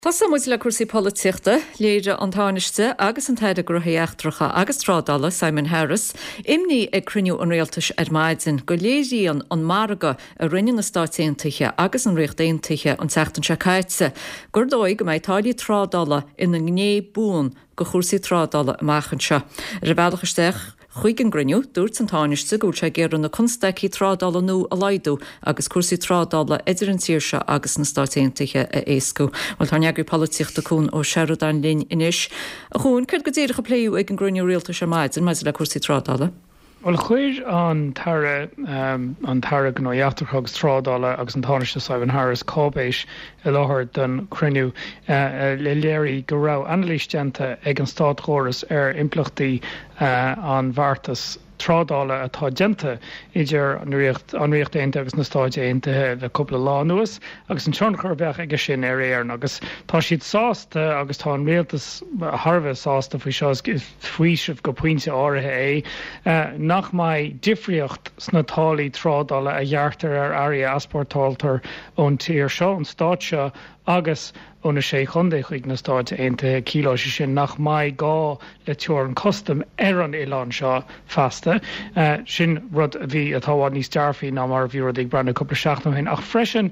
Tá muid le cuasaí políochta léidir an táneiste agus an taide gruthaíachtracha agus trádala Simon Harris, imní ag cruniú an réaltas ar maidin go léiríon an marga a rinne na stáitiaontaithe agus an réachtaontaithe an teachtain se caitse. Gur dóigh go mbeidh táilí trádala ina gné bún go chósaí trádala amachchan se. Ar bhealachaisteach chuig an gruniú dúirt an táneiste gúil sé géireann na constaí trádala nó a laidú agus cuasaí trádala idir an tíirse agus na stáitiaontaithe a éascú. Bhil táneagraí políochta cún ó Sheridan Lynn inis. A chuún chuir go dtíirecha pléú ag an gruniú réaltas ar maidin meis le cuasaí trádala. Well chuir an tara gnáíachtarchagus trádala agus an táneiste Simon Harris cóbéis I láthir den cruniú le léirí go raibh analísteanta ag an Stát Chóras ar implachtaí an bhartas trádála atá genta idir an riocht éinte agus na stáide éintethe le cúpla lá nuas agus an tioncharbheach ag sin ar éarn agus tá siad sásta agus tá an réaltas Harbheith sásta faoi seo faoisih go puinte áirithe nach mai difriocht sna tálaí trádála a dheartar ar aria asportáltar ón tír seo an stáit seo agus óna sé chundé chuig na stáide éinte cíló sin nach mai gá le teor an custom ar an Oileán seo fasta. Sin rud a bhí atáhád níos dearfaí ná mar bhí rud ag brana cúpla seachtain hain ach freisin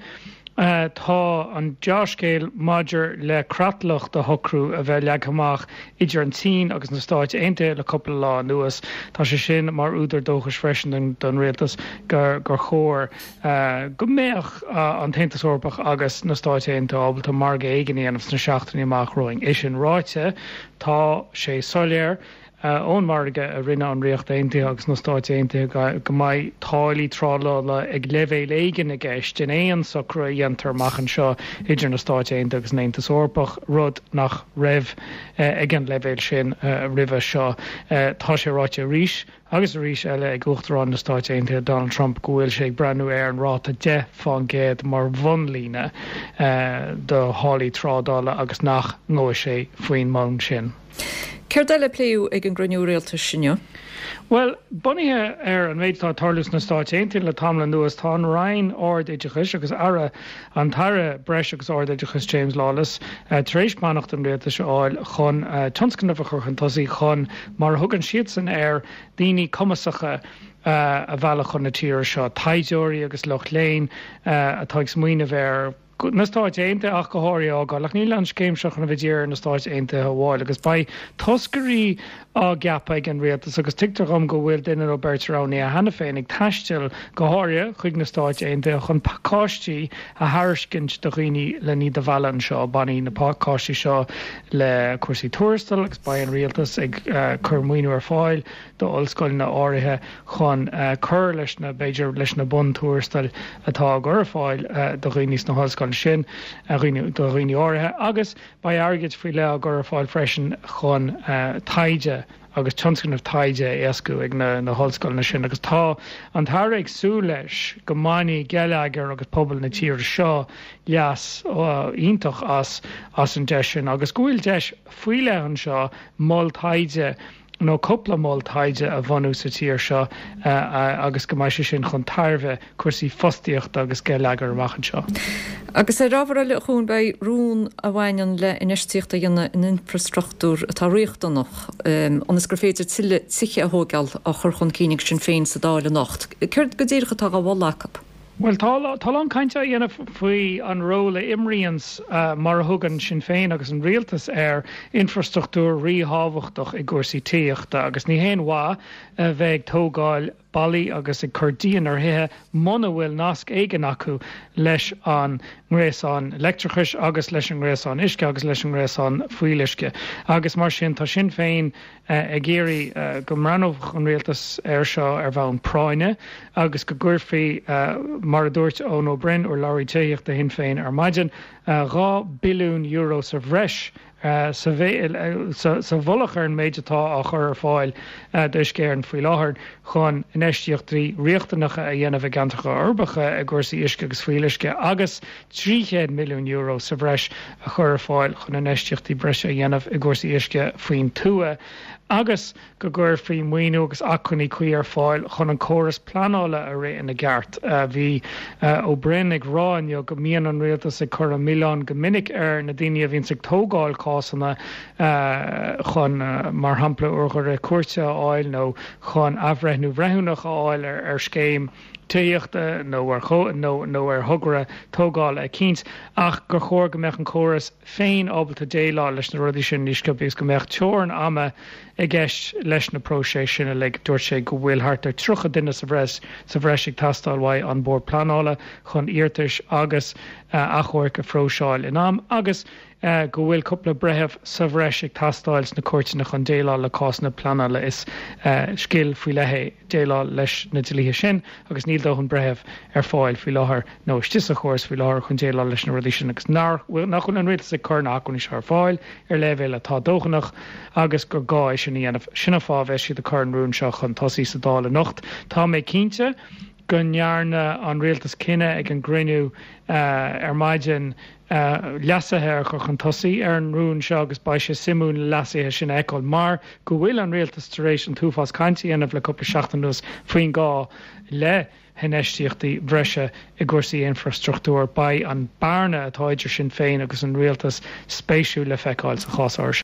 tá an dearcéil maidir le cratlacht a thocrú a bheith leaghamach idir an tí agus na stáide éinte le cúpla lá nuas tá sé sin mar úidir dóchas freisin don réaltas gur chóir go méach an taontas agus na stáide éinte ábalta marga éigeí anmh na seachtaí amach roing. Is sin ráite tá sé soléir ón marga a rinne an riocht éinte agus na stáide éinte go mbeidh tálaí trádála ag leibhéil éigean a gceist den éon socra dhéantar machchan seo idir na stáide éinte agus naontas orpach rud nach raibh ag an leibhéil sin ribh seo. Tá sé ráite ríis agus a ríis eile ag uachtarrán na stáide éinte Donald Trump go bhfuil sé ag breanú ar an ráta de fágéad mar bhunlíne do hálaí trádála agus nach ngó sé faoin mán sin. Céir de le pléú ag an gruniú réaltas sinne? Well, bunithe ar an méid tá tarlús na stáit éinte le tamla nuas tá an rain ordéidechas agus ara an tara breis agus ordéidechas James Lawless taréis mannacht an réaltas áil chun tionscannamh an tosaí chun mar thugann siad san air daoine cumasacha a bhealach chun na tíir seo Taideoirí agus Loch Lane atá smuoine bhéir na stáit éinte ach go háirí ágáil ach níl an scéimseach na bhidéir na stáit éinte bháil agus ba toscarí á gceapa ag an réaltas agus tictar go bhfuil duine ó bertarránaí a hena féin ag taisteal go háirithe chuig na stáit éinte chun pácáistí a thairiscint do dhaoine le ní do bhalan seo baní na pácáistí seo le cuasaí tuairistal agus ba an réaltas ag chur muoinú ar fáil do ollscoil na áirithe chun chur leis na beidir leis na bun tuairistal atá gur fáil do dhaoine na hallscoil sin do dhaoine áirithe agus ba airgid faoi le gur fáil freisin chun taide agus tionscannamh taide éascú ag na hallscoil na sin agus tá an tar ag sú leis go mbainní geilleagar agus pobl na tír seo leas ionintach as an deis sin agus gúil deis faoi le an seo mol taide nó coppla mol taide a bhanú sa tír seo agus go mbeidh sin chun tarbheith cuasaí fostaíocht agus geilleagar machchan seo. Agus é rábhar le chuún bei rún a bhhainean le inistíochta dhéanana in infrastruchtúr atá riochtanach anas gur féidir siche a thógáil a chur chun cínig sin féin sa dála nacht. Cuirt go dtíircha tá go bhlachab? Well, tá an cainte dhéanamh faoi an róla imríons mar thugann sin féin agus an rialtas ar infrastruchtúr ríthábhachtach i gcúrsaí tíochta agus ní héon mhá bheith tógáil bailí agus ag cordíon ar hithe muna bhfuil nasc éigean acu leis an ngréasán electrachas agus leis an ngréasán isce agus leis an ngréasán fuilisce. Agus mar sin tá sin féin ag géirí go mranmh an réaltas ar seo ar bhean práine agus go gcuirfaí mar a dúirt Ón Ó Bryn ó Láirí Téíocht a hin féin ar maidin €2 billiún sa bhreis sa bhlach ar an méidetá a chur fáil dus céan faoi láthair chun inéistíochttaí riochtanacha a dhéanamh gantacha orbacha a gcuirsaí isce agus fuilisce agus 300 milliún euro sa bhreis a chur fáil chun inéistíochttaí breise a dhéanamh i gcuirsaí isce faoin tua. Agus go gur faoi muoinú agus acuní chuí ar fáil chun an córas planála a ré ina gceart. Bhí ó brenn ag ráinne go mííon an rialtas ag chur Milán go minic ar na daine a bhíonn sig tógáil cásanna chun mar hampla urgur a cuairte áil nó chun abhreithnú bhreithúnach áil ar scéim tíochta nó ar thugra tógáil a cíns ach gur chóir go meach an córas féin ábalta déile leis na rudí sin níos go bhís go meach teoran ama I gceist leis na prósé sinna le dúirt sé go bhfuil thart ar trocha duine sa bhreis ag tastáilhaid an bord planála chun íortais agus achhair go phróseáil in am agus go bhfuil coppla brethebh sa bhreis ag tastáils na cuairteanna chun déile le cásna planála is scill faoi lethe déile leis na dilíthe sin agus níl dóchan brethebh ar fáil faoi láthair nó stis a chóras faoi láthair chun déile leis na rudí sin agus nach chun an rialtas ag chur nachún is ar fáil ar leibhéil atá dóchanach agus gur gáis sinna fábheith siad a chun seo chun tosaí sa dála nocht. Tá mé cínte gonnearna an rialtas cinenne ag an grinniú ar maidin leasathe chu chun tosaí ar an rún seo agus ba sé simún leasathe sin eáil mar go bhfuil an rialtas taréis an túfás caiintí anamh le coppla seachtainús faoin gá le henéistíochtaí bhreise I gcuirsaí infrastruchtúr ba an bearna atá idir sin féin agus an rialtas spéisiú le feiceáil sa chásáir.